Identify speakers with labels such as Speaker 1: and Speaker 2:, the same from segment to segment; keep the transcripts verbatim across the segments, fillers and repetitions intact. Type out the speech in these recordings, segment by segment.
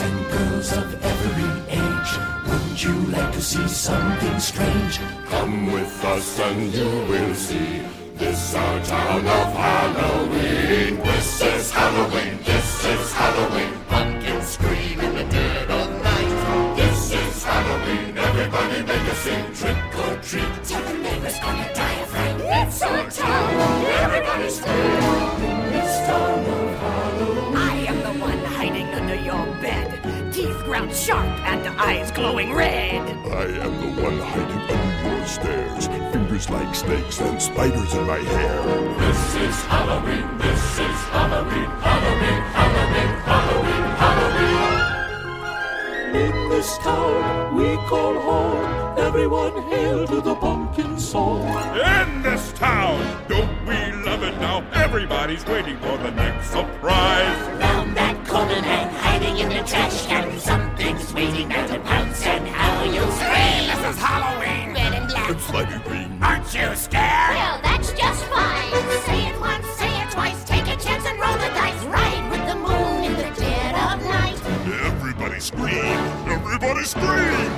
Speaker 1: and girls of every age, wouldn't you like to see something strange?
Speaker 2: Come with us and you will see. This our town of Halloween. This is Halloween, this is Halloween. Pumpkins scream in the dead of night. This is Halloween, everybody make a scene. Trick or treat,
Speaker 1: Tell the neighbors on your diaphragm.
Speaker 2: it's our town, everybody scream.
Speaker 1: This town of Halloween.
Speaker 3: I am the one hiding under your bed, teeth ground sharp and eyes glowing red.
Speaker 2: I am the one hiding under your stairs, fingers like snakes and spiders in my hair. This is Halloween, this is Halloween, Halloween, Halloween, Halloween, Halloween.
Speaker 1: In this town we call home, everyone hail to the pumpkin song.
Speaker 4: In this town, don't we love it now? Everybody's waiting for the next surprise.
Speaker 5: Found that corner man hiding in the trash can. Something's waiting there to pounce, and how you'll scream.
Speaker 4: This is Halloween.
Speaker 5: Red and black.
Speaker 2: It's slimy green.
Speaker 4: Aren't you scared?
Speaker 5: Well, that's just fine. Say it once, say it twice. Take a chance and roll the dice. Ride with the moon in the dead of night.
Speaker 2: Everybody scream, everybody scream.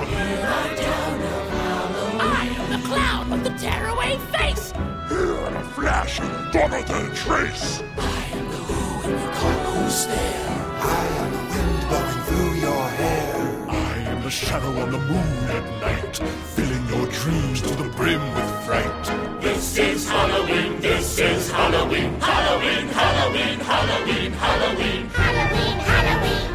Speaker 5: I am the clown with the tearaway face.
Speaker 2: Here in a flash, gone without a trace.
Speaker 1: I am the who and you call who's there. I am the wind blowing through your hair.
Speaker 2: I am the shadow on the moon at night, filling your dreams to the brim with fright.
Speaker 5: This is Halloween, this is Halloween. Halloween, Halloween, Halloween, Halloween. Halloween, Halloween.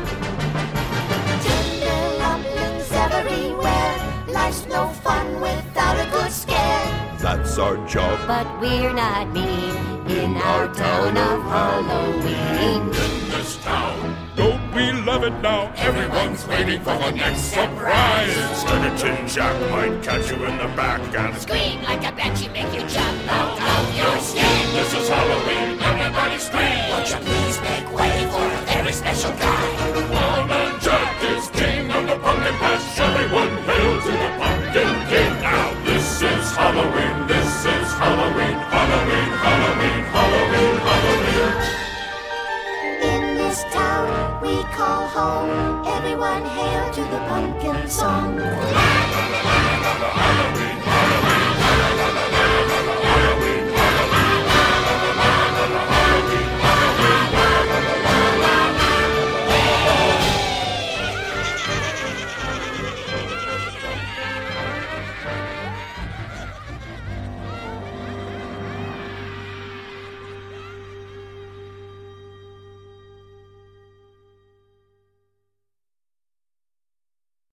Speaker 5: Tinderlumblings everywhere. Life's no fun without a good scare.
Speaker 2: That's our job.
Speaker 5: But we're not mean in our town of Halloween.
Speaker 2: In this town,
Speaker 4: Don't we love it now?
Speaker 5: Everyone's waiting for the next surprise.
Speaker 2: instead of Tin Jack might catch you in the back and
Speaker 5: Scream like a banshee, make you jump out of your skin.
Speaker 2: this is Halloween, everybody scream.
Speaker 5: Won't you please make way for a very special guy?
Speaker 2: One man Jack is king of the pumpkin patch. Everyone hail to the pumpkin king. Now this is Halloween, this is Halloween, Halloween, Halloween, Halloween, Halloween.
Speaker 5: In this town we call home, everyone hail to the pumpkin song.